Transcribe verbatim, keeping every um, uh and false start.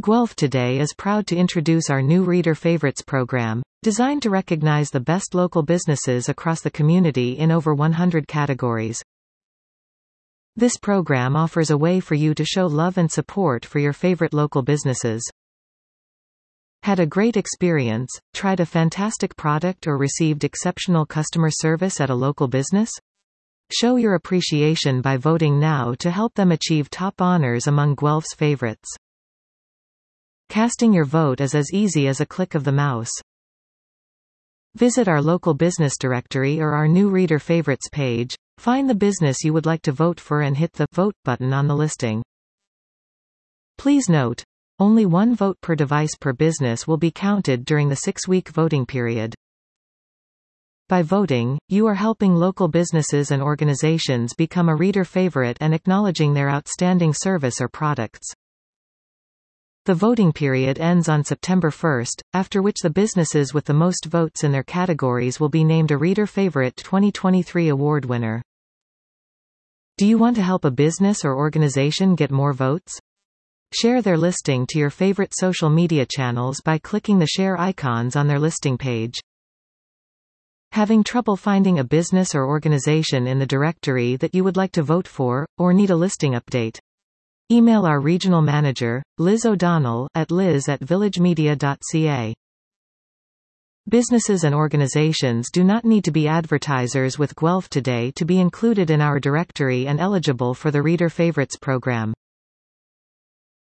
Guelph Today is proud to introduce our new Reader Favorites program, designed to recognize the best local businesses across the community in over one hundred categories. This program offers a way for you to show love and support for your favorite local businesses. Had a great experience, tried a fantastic product or received exceptional customer service at a local business? Show your appreciation by voting now to help them achieve top honors among Guelph's favorites. Casting your vote is as easy as a click of the mouse. Visit our local business directory or our new Reader Favorites page, find the business you would like to vote for and hit the Vote button on the listing. Please note, only one vote per device per business will be counted during the six-week voting period. By voting, you are helping local businesses and organizations become a reader favorite and acknowledging their outstanding service or products. The voting period ends on September first, after which the businesses with the most votes in their categories will be named a Reader Favorite twenty twenty-three award winner. Do you want to help a business or organization get more votes? Share their listing to your favorite social media channels by clicking the share icons on their listing page. Having trouble finding a business or organization in the directory that you would like to vote for, or need a listing update? Email our regional manager, Liz O'Donnell, at liz at villagemedia dot c a. Businesses and organizations do not need to be advertisers with Guelph Today to be included in our directory and eligible for the Reader Favorites program.